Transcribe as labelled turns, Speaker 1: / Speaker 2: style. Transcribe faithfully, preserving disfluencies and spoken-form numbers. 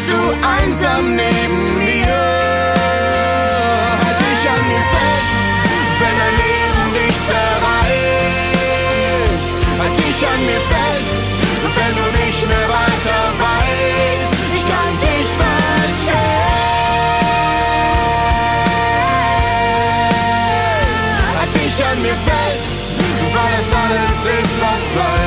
Speaker 1: du einsam neben mir. Halt dich an mir fest, wenn dein Leben dich zerreißt. Halt dich an mir fest, wenn du nicht mehr weiter weißt. Ich kann dich verstehen. Halt dich an mir fest, weil das alles ist, was bleibt.